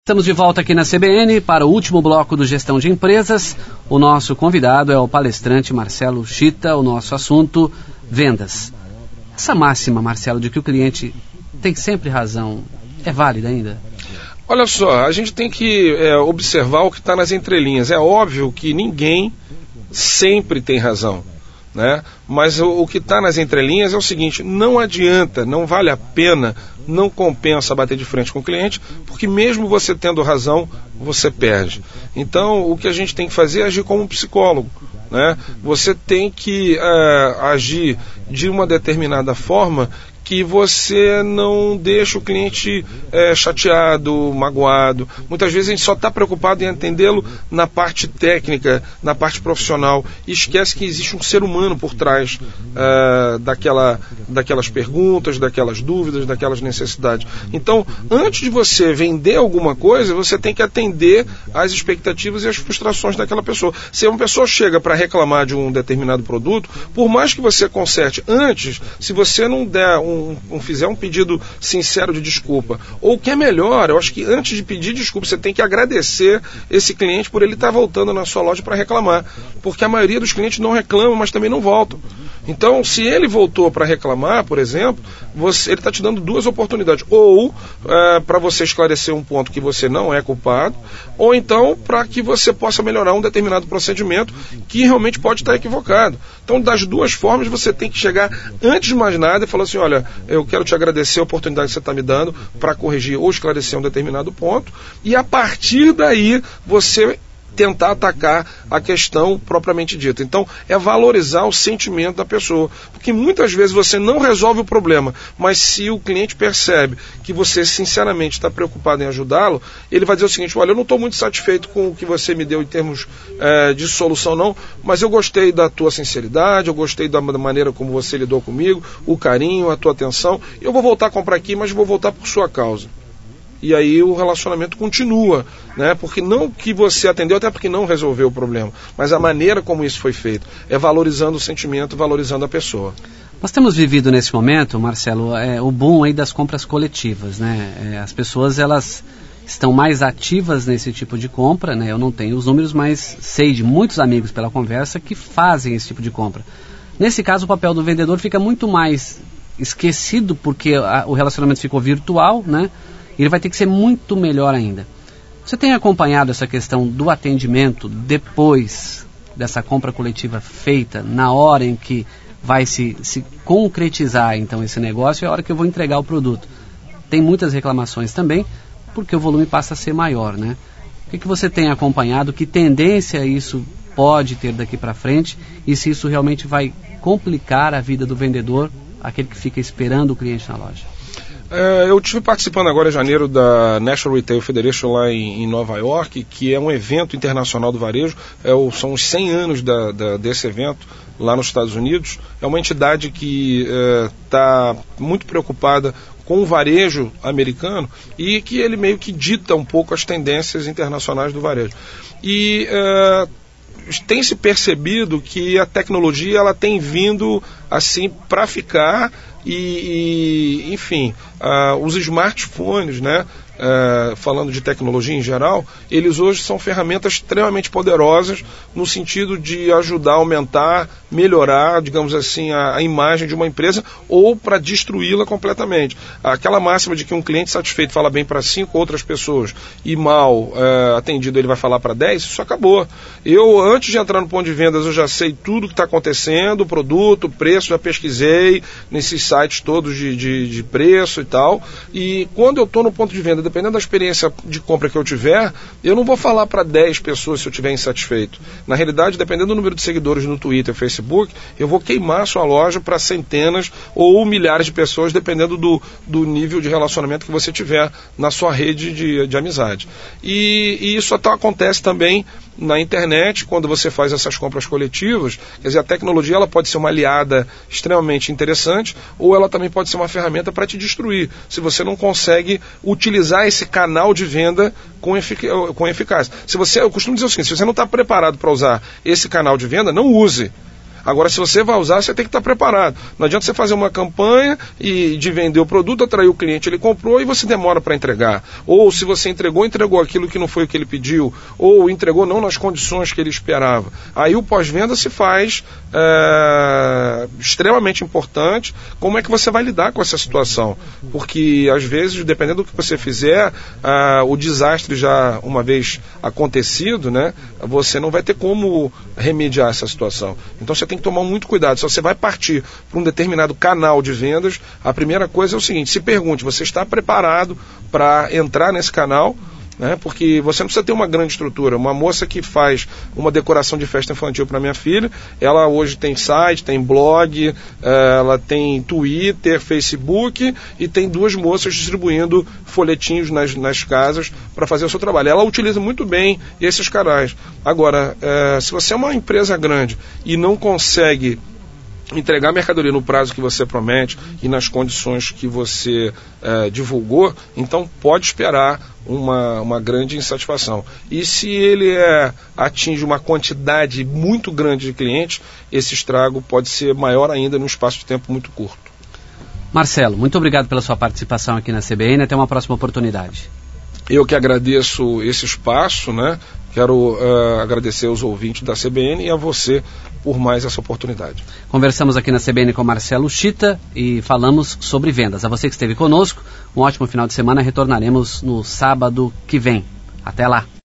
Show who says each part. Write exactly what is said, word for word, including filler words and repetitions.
Speaker 1: Estamos de volta aqui na C B N para o último bloco do Gestão de Empresas. O nosso convidado é o palestrante Marcelo Chita, o nosso assunto, vendas. Essa máxima, Marcelo, de que o cliente tem sempre razão, é válida ainda?
Speaker 2: Olha só, a gente tem que é, observar o que está nas entrelinhas. É óbvio que ninguém sempre tem razão, né? Mas o, o que está nas entrelinhas é o seguinte: não adianta, não vale a pena, não compensa bater de frente com o cliente, porque mesmo você tendo razão, você perde. Então, o que a gente tem que fazer é agir como um psicólogo, né? Você tem que é, agir de uma determinada forma que você não deixa o cliente é, chateado, magoado. Muitas vezes a gente só está preocupado em atendê-lo na parte técnica, na parte profissional, e esquece que existe um ser humano por trás é, daquela, daquelas perguntas, daquelas dúvidas, daquelas necessidades. Então, antes de você vender alguma coisa, você tem que atender às expectativas e às frustrações daquela pessoa. Se uma pessoa chega para reclamar de um determinado produto, por mais que você conserte antes, se você não der um Um, um, fizer um pedido sincero de desculpa, ou o que é melhor, eu acho que antes de pedir desculpa, você tem que agradecer esse cliente por ele estar voltando na sua loja para reclamar, porque a maioria dos clientes não reclamam, mas também não voltam. Então, se ele voltou para reclamar, por exemplo, você, ele está te dando duas oportunidades, ou é, para você esclarecer um ponto que você não é culpado, ou então para que você possa melhorar um determinado procedimento que realmente pode estar equivocado. Então, das duas formas, você tem que chegar antes de mais nada e falar assim: olha, eu quero te agradecer a oportunidade que você está me dando para corrigir ou esclarecer um determinado ponto, e a partir daí você tentar atacar a questão propriamente dita. Então, é valorizar o sentimento da pessoa, porque muitas vezes você não resolve o problema, mas se o cliente percebe que você sinceramente está preocupado em ajudá-lo, ele vai dizer o seguinte: olha, eu não estou muito satisfeito com o que você me deu em termos é, de solução não, mas eu gostei da tua sinceridade, eu gostei da maneira como você lidou comigo, o carinho, a tua atenção, eu vou voltar a comprar aqui, mas vou voltar por sua causa. E aí o relacionamento continua, né? Porque não que você atendeu, até porque não resolveu o problema, mas a maneira como isso foi feito, é valorizando o sentimento, valorizando a pessoa.
Speaker 1: Nós temos vivido nesse momento, Marcelo, é, o boom aí das compras coletivas, né? É, as pessoas, elas estão mais ativas nesse tipo de compra, né? Eu não tenho os números, mas sei de muitos amigos pela conversa que fazem esse tipo de compra. Nesse caso, o papel do vendedor fica muito mais esquecido, porque a, o relacionamento ficou virtual, né? Ele vai ter que ser muito melhor ainda. Você tem acompanhado essa questão do atendimento depois dessa compra coletiva feita, na hora em que vai se, se concretizar então esse negócio, é a hora que eu vou entregar o produto? Tem muitas reclamações também, porque o volume passa a ser maior, né? O que, que você tem acompanhado? Que tendência isso pode ter daqui para frente? E se isso realmente vai complicar a vida do vendedor, aquele que fica esperando o cliente na loja?
Speaker 2: É, eu estive participando agora em janeiro da National Retail Federation lá em, em Nova York, que é um evento internacional do varejo. É o, são os cem anos da, da, desse evento lá nos Estados Unidos. É uma entidade que está é, muito preocupada com o varejo americano e que ele meio que dita um pouco as tendências internacionais do varejo. E é, tem se percebido que a tecnologia ela tem vindo assim para ficar. E, e, enfim, uh, os smartphones, né, uh, falando de tecnologia em geral, eles hoje são ferramentas extremamente poderosas no sentido de ajudar a aumentar, melhorar, digamos assim, a, a imagem de uma empresa ou para destruí-la completamente. Aquela máxima de que um cliente satisfeito fala bem para cinco outras pessoas e mal uh, atendido ele vai falar para dez, isso acabou. Eu, antes de entrar no ponto de vendas, eu já sei tudo o que está acontecendo, o produto, o preço, já pesquisei nesses sites todos de, de, de preço e tal, e quando eu estou no ponto de venda, dependendo da experiência de compra que eu tiver, eu não vou falar para dez pessoas se eu estiver insatisfeito. Na realidade, dependendo do número de seguidores no Twitter, Facebook, eu vou queimar a sua loja para centenas ou milhares de pessoas, dependendo do, do nível de relacionamento que você tiver na sua rede de, de amizade. E, e isso até acontece também na internet, quando você faz essas compras coletivas. Quer dizer, a tecnologia ela pode ser uma aliada extremamente interessante, ou ela também pode ser uma ferramenta para te destruir, se você não consegue utilizar esse canal de venda com, efic- com eficácia. Se você, eu costumo dizer o seguinte: se você não está preparado para usar esse canal de venda, não use. Agora, se você vai usar, você tem que estar preparado. Não adianta você fazer uma campanha e de vender o produto, atrair o cliente, ele comprou e você demora para entregar. Ou se você entregou, entregou aquilo que não foi o que ele pediu, ou entregou não nas condições que ele esperava. Aí o pós-venda se faz é, extremamente importante. Como é que você vai lidar com essa situação? Porque, às vezes, dependendo do que você fizer, ah, o desastre já uma vez acontecido, né, você não vai ter como remediar essa situação. Então você tem que tomar muito cuidado. Se você vai partir para um determinado canal de vendas, a primeira coisa é o seguinte: se pergunte, você está preparado para entrar nesse canal? Né, porque você não precisa ter uma grande estrutura. Uma moça que faz uma decoração de festa infantil para minha filha, ela hoje tem site, tem blog, ela tem Twitter, Facebook, e tem duas moças distribuindo folhetinhos nas, nas casas para fazer o seu trabalho. Ela utiliza muito bem esses canais. Agora, é, se você é uma empresa grande e não consegue entregar a mercadoria no prazo que você promete e nas condições que você é, divulgou, então pode esperar uma, uma grande insatisfação. E se ele é, atinge uma quantidade muito grande de clientes, esse estrago pode ser maior ainda num espaço de tempo muito curto.
Speaker 1: Marcelo, muito obrigado pela sua participação aqui na C B N. Até uma próxima oportunidade.
Speaker 2: Eu que agradeço esse espaço, né? Quero uh, agradecer aos ouvintes da C B N e a você por mais essa oportunidade.
Speaker 1: Conversamos aqui na C B N com Marcelo Chita e falamos sobre vendas. A você que esteve conosco, um ótimo final de semana. Retornaremos no sábado que vem. Até lá.